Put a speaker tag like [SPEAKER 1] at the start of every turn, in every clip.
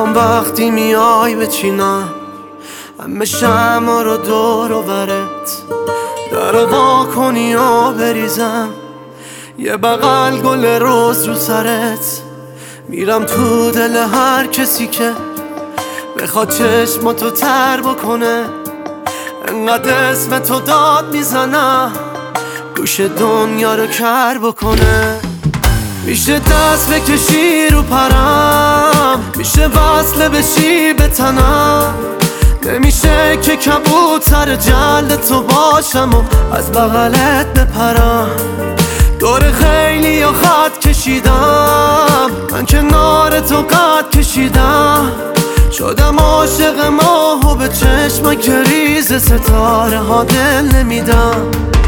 [SPEAKER 1] میخوام وقتی میای بچینم همه شمع رو دور و برت، در وا کنی و بریزم یه بغل گل روز رو سرت. میرم تو دل هر کسی که بخواد چشماتو تر بکنه، انقدر اسم تو داد میزنم گوش دنیا رو کر بکنه. میشه دست بکشی رو پرم، میشه وصله بشی به تنم، نمیشه که کبوتر جلد تو باشم و از بغلت بپرم. دور خیلی یا خط کشیدم، من کنار تو قد کشیدم، شدم عاشق ماه و به چشم که ریز ستاره ها دل نمیدم.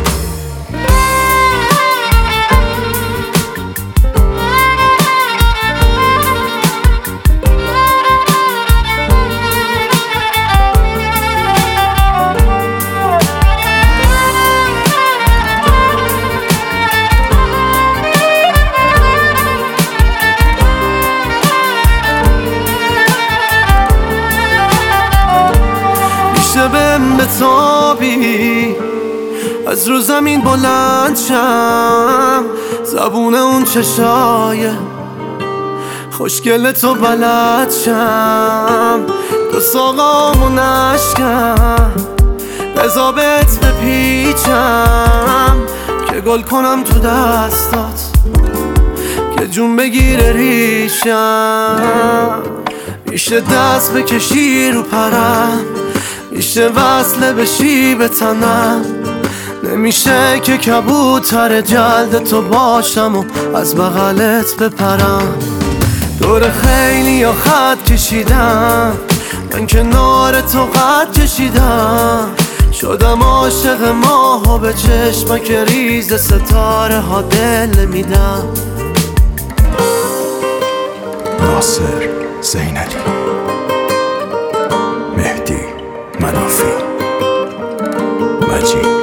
[SPEAKER 1] میشه بهم بتابی از رو زمین بلند شم، زبون اون چشای خوشگل تو بلد شم، تو ساقامو نشکم بزابت بپیچم که گل کنم تو دستات که جون بگیره ریشم. میشه دست بکشی رو پرم، میشه وصله بشی به تنم، نمیشه که کبوتر جلد تو باشم و از بغلت بپرم. دور خیلی یا خط کشیدم، من کنار تو قد کشیدم، شدم عاشق ماه و به چشمک ریز ستاره ها دل نمیدم.
[SPEAKER 2] ناصر زینالی، مهدی منافی، مجید